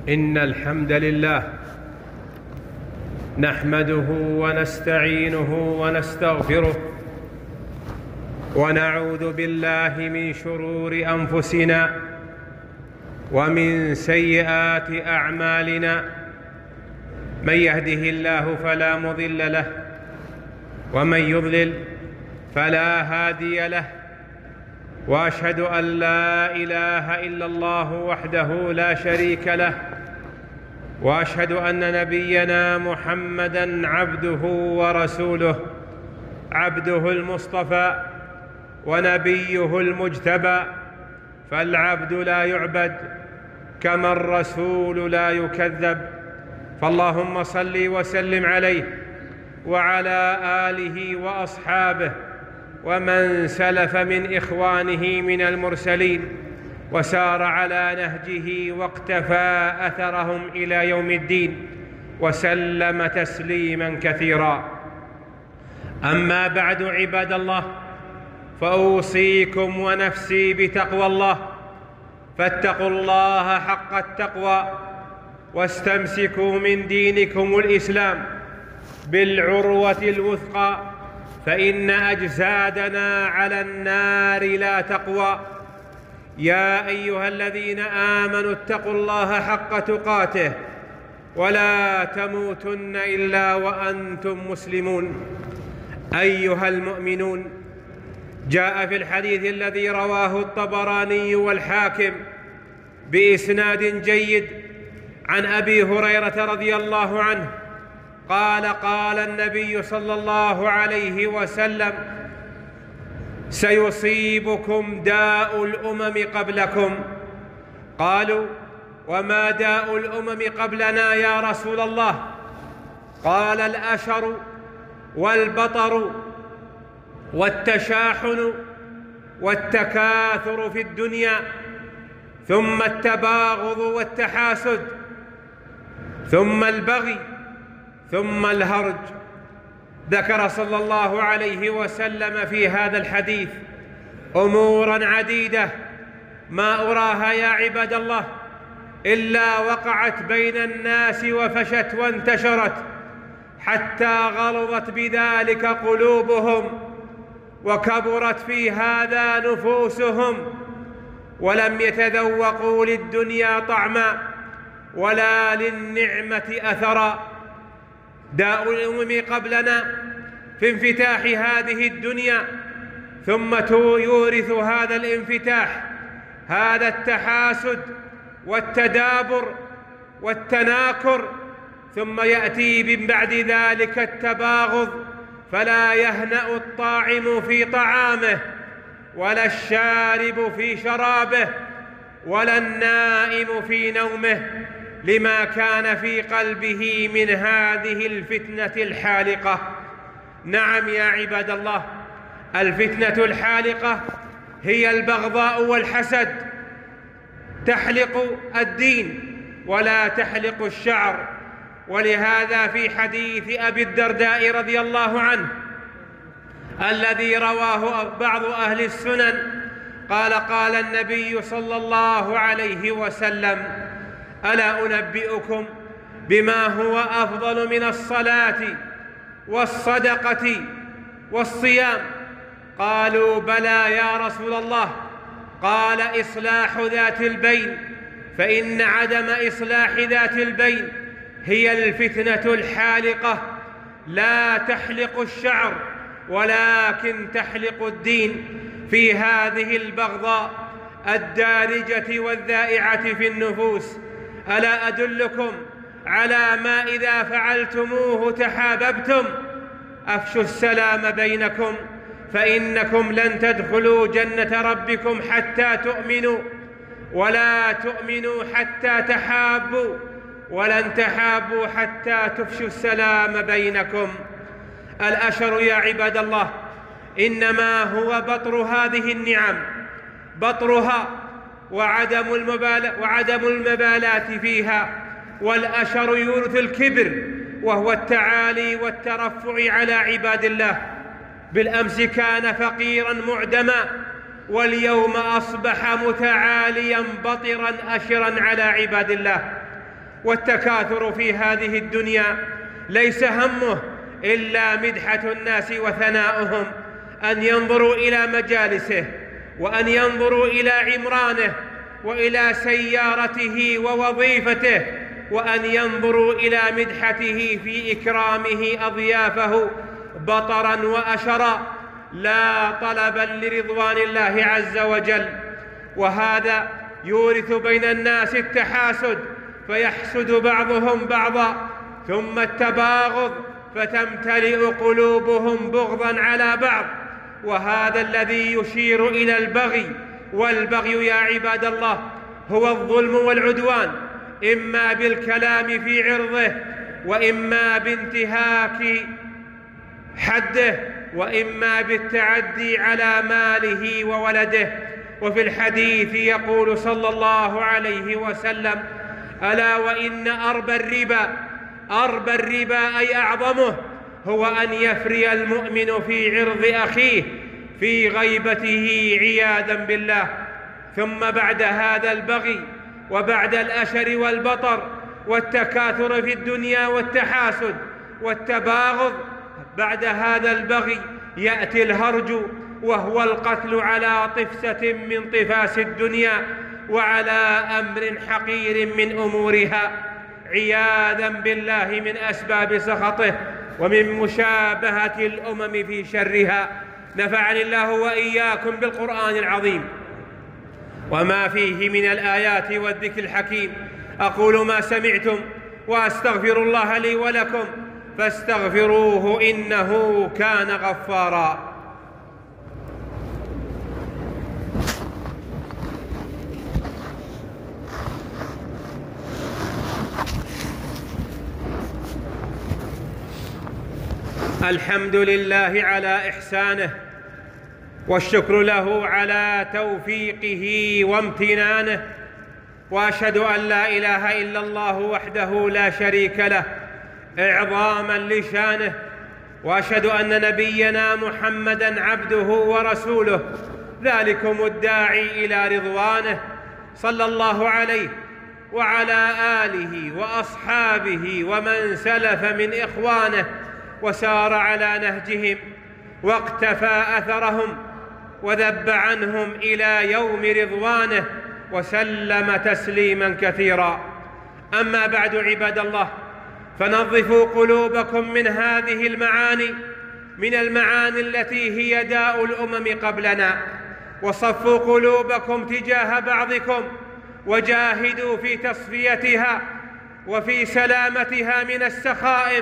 إن الحمد لله نحمده ونستعينه ونستغفره ونعوذ بالله من شرور أنفسنا ومن سيئات أعمالنا. من يهده الله فلا مضل له ومن يضلل فلا هادي له، وأشهد أن لا إله إلا الله وحده لا شريك له، وأشهد أن نبينا محمدًا عبده ورسوله، عبده المصطفى ونبيه المجتبى. فالعبد لا يعبد كما الرسول لا يكذب، فاللهم صل وسلم عليه وعلى آله وأصحابه ومن سلف من إخوانه من المرسلين وسار على نهجه واقتفى أثرهم إلى يوم الدين، وسلم تسليما كثيرا. أما بعد، عباد الله، فأوصيكم ونفسي بتقوى الله، فاتقوا الله حق التقوى واستمسكوا من دينكم الإسلام بالعروة الوثقى، فإن أجسادنا على النار لا تقوى. يا أيها الذين آمنوا اتقوا الله حق تقاته ولا تموتن إلا وأنتم مسلمون. أيها المؤمنون، جاء في الحديث الذي رواه الطبراني والحاكم بإسناد جيد عن أبي هريرة رضي الله عنه قال: قال النبي صلى الله عليه وسلم: سيصيبكم داء الأمم قبلكم. قالوا: وما داء الأمم قبلنا يا رسول الله؟ قال: الأشر والبطر والتشاحن والتكاثر في الدنيا، ثم التباغض والتحاسد، ثم البغي، ثم الهرج. ذكر صلى الله عليه وسلم في هذا الحديث أموراً عديدة ما أراها يا عباد الله إلا وقعت بين الناس وفشت وانتشرت، حتى غلظت بذلك قلوبهم وكبرت في هذا نفوسهم، ولم يتذوقوا للدنيا طعما ولا للنعمة أثرا. داء الأمم قبلنا في انفتاح هذه الدنيا، ثم يورث هذا الانفتاح هذا التحاسد والتدابر والتناكر، ثم يأتي من بعد ذلك التباغض، فلا يهنأ الطاعم في طعامه ولا الشارب في شرابه ولا النائم في نومه، لما كان في قلبه من هذه الفتنة الحالقة. نعم يا عباد الله، الفتنة الحالقة هي البغضاء والحسد، تحلق الدين ولا تحلق الشعر. ولهذا في حديث أبي الدرداء رضي الله عنه الذي رواه بعض أهل السنن قال: قال النبي صلى الله عليه وسلم: ألا أنبئكم بما هو أفضل من الصلاة والصدقة والصيام؟ قالوا: بلى يا رسول الله. قال: إصلاح ذات البين، فإن عدم إصلاح ذات البين هي الفتنة الحالقة، لا تحلق الشعر ولكن تحلق الدين في هذه البغضاء الدارجة والذائعة في النفوس. ألا أدلكم على ما إذا فعلتموه تحاببتم؟ أفشوا السلام بينكم، فإنكم لن تدخلوا جنة ربكم حتى تؤمنوا، ولا تؤمنوا حتى تحابوا، ولن تحابوا حتى تفشوا السلام بينكم. الأشر يا عباد الله إنما هو بطر هذه النعم، بطرها وعدم المبالاة فيها. والأشر يورث الكبر، وهو التعالي والترفع على عباد الله. بالأمس كان فقيرا معدما، واليوم أصبح متعاليا بطرا أشرا على عباد الله. والتكاثر في هذه الدنيا ليس همه إلا مدحة الناس وثناؤهم، أن ينظروا إلى مجالسه، وأن ينظروا إلى عمرانه، وإلى سيارته ووظيفته، وأن ينظروا إلى مدحته في إكرامه أضيافه بطرا وأشرا، لا طلبا لرضوان الله عز وجل. وهذا يورث بين الناس التحاسد، فيحسد بعضهم بعضا، ثم التباغض، فتمتلئ قلوبهم بغضا على بعض. وهذا الذي يشير إلى البغي. والبغي يا عباد الله هو الظلم والعدوان، إما بالكلام في عرضه، وإما بانتهاك حده، وإما بالتعدي على ماله وولده. وفي الحديث يقول صلى الله عليه وسلم: ألا وإن أربى الربا أي أعظمه هو أن يفري المؤمن في عرض أخيه في غيبته عياذا بالله. ثم بعد هذا البغي، وبعد الأشر والبطر والتكاثر في الدنيا والتحاسد والتباغض، بعد هذا البغي يأتي الهرج، وهو القتل على طفسة من طفاس الدنيا، وعلى أمر حقير من أمورها، عياذا بالله من أسباب سخطه ومن مشابهة الأمم في شرها. نفعني الله وإياكم بالقرآن العظيم وما فيه من الآيات والذكر الحكيم. أقول ما سمعتم وأستغفر الله لي ولكم فاستغفروه إنه كان غفارا. الحمد لله على إحسانه، والشكر له على توفيقه وامتنانه، وأشهد أن لا إله إلا الله وحده لا شريك له إعظاما لشانه، وأشهد أن نبينا محمدًا عبده ورسوله ذلكم الداعي إلى رضوانه، صلى الله عليه وعلى آله وأصحابه ومن سلف من إخوانه وسار على نهجهم واقتفى أثرهم وذب عنهم إلى يوم رضوانه، وسلم تسليما كثيرا. أما بعد عباد الله، فنظفوا قلوبكم من هذه المعاني، من المعاني التي هي داء الأمم قبلنا، وصفوا قلوبكم تجاه بعضكم، وجاهدوا في تصفيتها وفي سلامتها من السخائم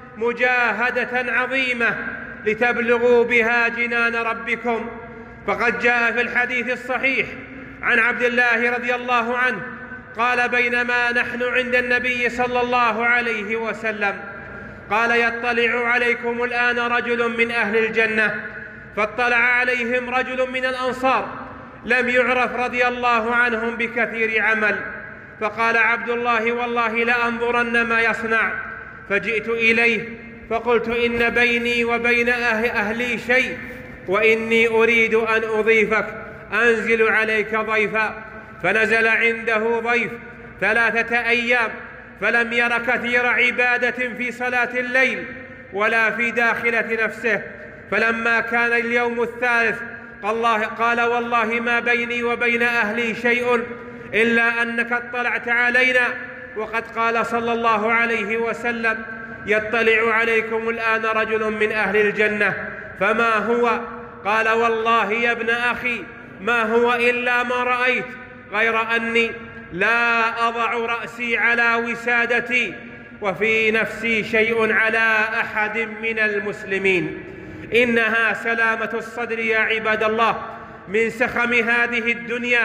مجاهدة عظيمة لتبلغوا بها جنان ربكم. فقد جاء في الحديث الصحيح عن عبد الله رضي الله عنه قال: بينما نحن عند النبي صلى الله عليه وسلم قال: يطلع عليكم الآن رجل من أهل الجنة. فاطلع عليهم رجل من الأنصار لم يعرف رضي الله عنهم بكثير عمل، فقال عبد الله: والله لأنظرن ما يصنع. فجئت إليه فقلت: إن بيني وبين أهلي شيء، وإني أريد أن أضيفك، أنزل عليك ضيفا. فنزل عنده ضيف 3 أيام، فلم ير كثير عبادة في صلاة الليل ولا في داخلة نفسه. فلما كان اليوم الثالث قال: والله ما بيني وبين أهلي شيء إلا أنك اطلعت علينا، وقد قال صلى الله عليه وسلم: يطلع عليكم الآن رجل من أهل الجنة. فما هو؟ قال: والله يا ابن أخي ما هو إلا ما رأيت، غير أني لا أضع رأسي على وسادتي وفي نفسي شيء على أحد من المسلمين. إنها سلامة الصدر يا عباد الله من سخم هذه الدنيا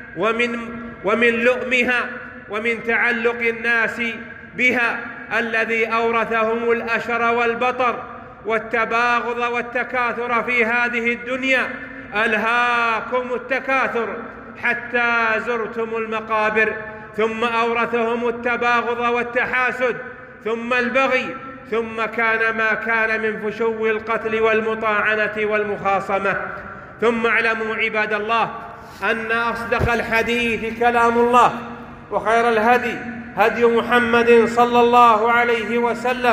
ومن لؤمها ومن تعلق الناس بها، الذي أورثهم الأشر والبطر والتباغض والتكاثر في هذه الدنيا. ألهاكم التكاثر حتى زرتم المقابر، ثم أورثهم التباغض والتحاسد، ثم البغي، ثم كان ما كان من فشو القتل والمطاعنة والمخاصمة. ثم اعلموا عباد الله أن أصدق الحديث كلام الله، وخير الهدي هدي محمد صلى الله عليه وسلم